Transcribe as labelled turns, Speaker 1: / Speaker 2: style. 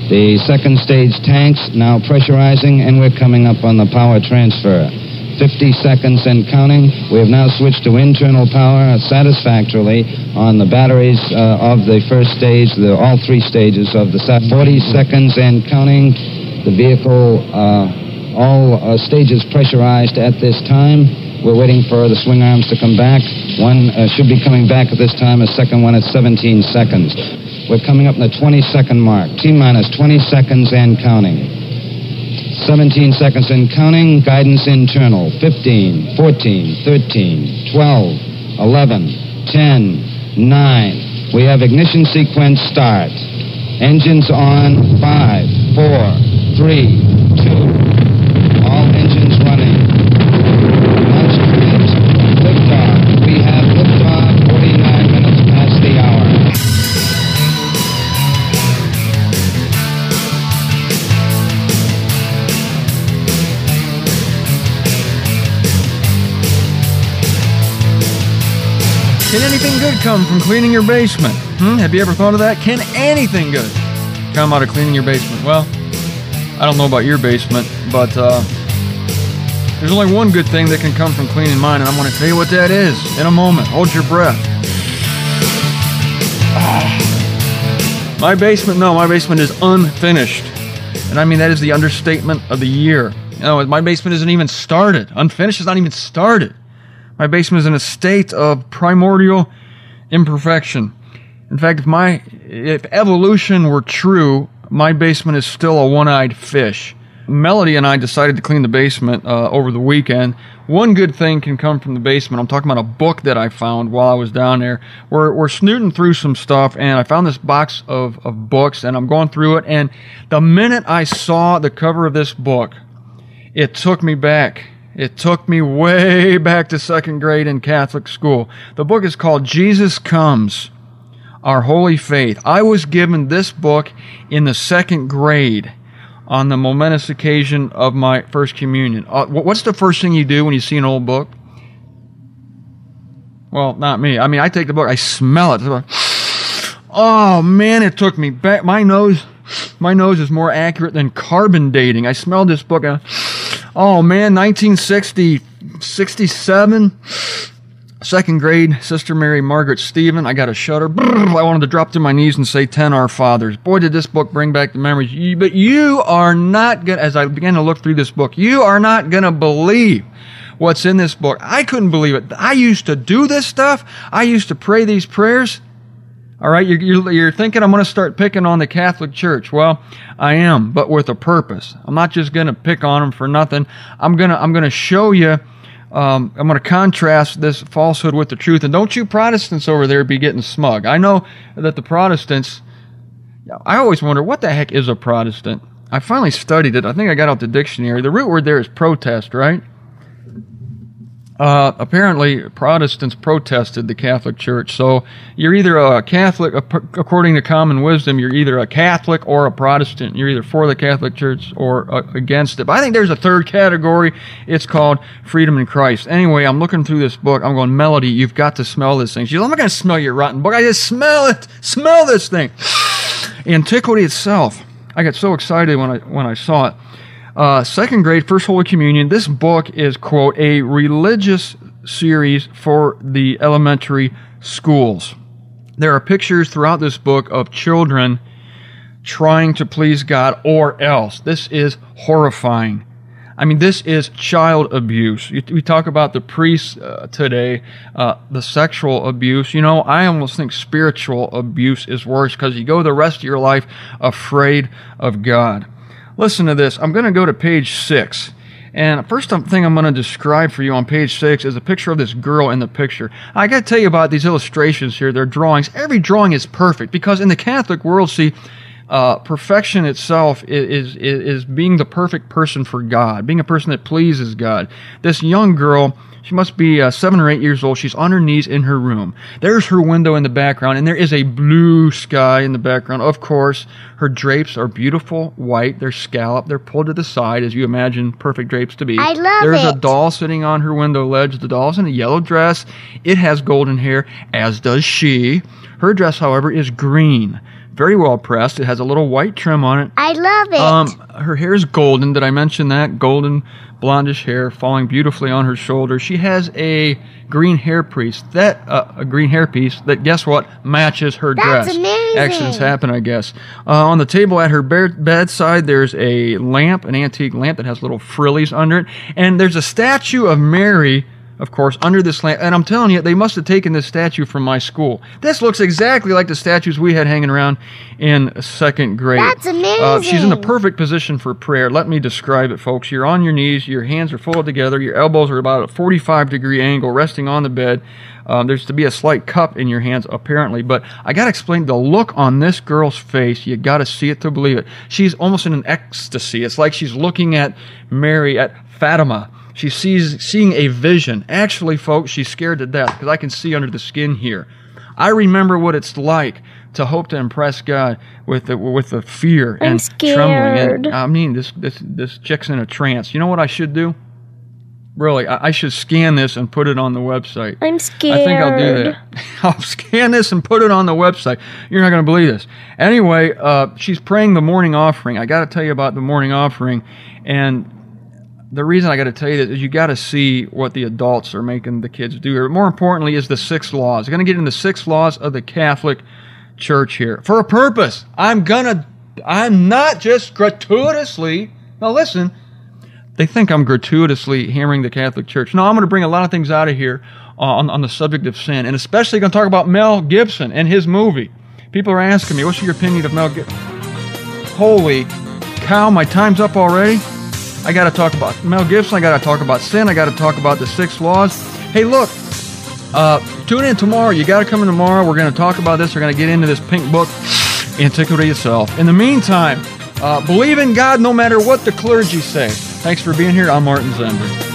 Speaker 1: The second stage tanks now pressurizing, and we're coming up on the power transfer. 50 seconds and counting. We have now switched to internal power satisfactorily on the batteries of the first stage, all three stages of the 40 seconds and counting. The vehicle, all stages pressurized at this time. We're waiting for the swing arms to come back. One should be coming back at this time, a second one at 17 seconds. We're coming up in the 20-second mark. T-minus 20 seconds and counting. 17 seconds and counting. Guidance internal. 15, 14, 13, 12, 11, 10, 9. We have ignition sequence start. Engines on. 5, 4, 3, 2. All engines running. Launch trams. Liftoff. We have liftoff 49 minutes past the hour.
Speaker 2: Can anything good come from cleaning your basement? Have you ever thought of that? Can anything good come out of cleaning your basement? Well, I don't know about your basement, but there's only one good thing that can come from cleaning mine, and I'm going to tell you what that is in a moment. Hold your breath. My basement is unfinished. And I mean, that is the understatement of the year. My basement isn't even started. Unfinished is not even started. My basement is in a state of primordial imperfection. In fact, if evolution were true, my basement is still a one-eyed fish. Melody and I decided to clean the basement over the weekend. One good thing can come from the basement. I'm talking about a book that I found while I was down there. We're snooting through some stuff, and I found this box of books, and I'm going through it, and the minute I saw the cover of this book, it took me back. It took me way back to second grade in Catholic school. The book is called Jesus Comes, Our Holy Faith. I was given this book in the second grade on the momentous occasion of my first communion. What's the first thing you do when you see an old book? Well, not me. I mean, I take the book, I smell it. Oh, man, it took me back. My nose is more accurate than carbon dating. I smelled this book. Oh, man, 1960, 67, second grade, Sister Mary Margaret Stephen. I got a shudder. I wanted to drop to my knees and say 10 Our Fathers. Boy, did this book bring back the memories. But you are not going to, as I began to look through this book, you are not going to believe what's in this book. I couldn't believe it. I used to do this stuff. I used to pray these prayers. All right, you're thinking I'm going to start picking on the Catholic Church. Well, I am, but with a purpose. I'm not just going to pick on them for nothing. I'm going to show you. I'm going to contrast this falsehood with the truth. And don't you Protestants over there be getting smug. I know that the Protestants. I always wonder what the heck is a Protestant. I finally studied it. I think I got out the dictionary. The root word there is protest, right? Apparently, Protestants protested the Catholic Church. So you're either a Catholic, according to common wisdom, you're either a Catholic or a Protestant. You're either for the Catholic Church or against it. But I think there's a third category. It's called freedom in Christ. Anyway, I'm looking through this book. I'm going, Melody, you've got to smell this thing. She goes, I'm not going to smell your rotten book. I just smell it. Smell this thing. Antiquity itself. I got so excited when I saw it. Second grade, First Holy Communion. This book is, quote, a religious series for the elementary schools. There are pictures throughout this book of children trying to please God or else. This is horrifying. I mean, this is child abuse. We talk about the priests today, the sexual abuse. You know, I almost think spiritual abuse is worse because you go the rest of your life afraid of God. Listen to this. I'm going to go to page 6. And the first thing I'm going to describe for you on page 6 is a picture of this girl in the picture. I got to tell you about these illustrations here. They're drawings. Every drawing is perfect because in the Catholic world, see, perfection itself is being the perfect person for God, being a person that pleases God. This young girl, she must be 7 or 8 years old. She's on her knees in her room. There's her window in the background, and there is a blue sky in the background. Of course, her drapes are beautiful white. They're scalloped. They're pulled to the side, as you imagine perfect drapes to be.
Speaker 3: I love
Speaker 2: There's
Speaker 3: it.
Speaker 2: a doll sitting on her window ledge. The doll's in a yellow dress. It has golden hair, as does she. Her dress, however, is green. very well pressed. It has a little white trim on it.
Speaker 3: I love it.
Speaker 2: Her hair is golden. Did I mention that? Golden, blondish hair falling beautifully on her shoulder. She has a green hairpiece that, guess what, matches her dress.
Speaker 3: That's amazing.
Speaker 2: Accidents happen, I guess. On the table at her bedside, there's a lamp, an antique lamp that has little frillies under it. And there's a statue of Mary, of course, under this lamp. And I'm telling you, they must have taken this statue from my school. This looks exactly like the statues we had hanging around in second grade.
Speaker 3: That's amazing.
Speaker 2: She's in the perfect position for prayer. Let me describe it, folks. You're on your knees. Your hands are folded together. Your elbows are about a 45-degree angle, resting on the bed. There's to be a slight cup in your hands, apparently. But I got to explain the look on this girl's face. You got to see it to believe it. She's almost in an ecstasy. It's like she's looking at Mary, at Fatima. She's seeing a vision. Actually, folks, she's scared to death because I can see under the skin here. I remember what it's like to hope to impress God with the fear and trembling. And I mean, this chick's in a trance. You know what I should do? Really, I should scan this and put it on the website.
Speaker 3: I'm scared.
Speaker 2: I think I'll do that. I'll scan this and put it on the website. You're not going to believe this. Anyway, she's praying the morning offering. I got to tell you about the morning offering. And the reason I got to tell you this is you got to see what the adults are making the kids do here. More importantly is the 6 laws. I'm going to get into 6 laws of the Catholic Church here. For a purpose. I'm not just gratuitously. Now listen, they think I'm gratuitously hammering the Catholic Church. No, I'm going to bring a lot of things out of here on the subject of sin. And especially going to talk about Mel Gibson and his movie. People are asking me, what's your opinion of Mel Gibson? Holy cow, my time's up already? I got to talk about Mel Gibson. I got to talk about sin. I got to talk about the 6 laws. Hey, look, tune in tomorrow. You got to come in tomorrow. We're going to talk about this. We're going to get into this pink book, Antiquity itself. In the meantime, believe in God no matter what the clergy say. Thanks for being here. I'm Martin Zender.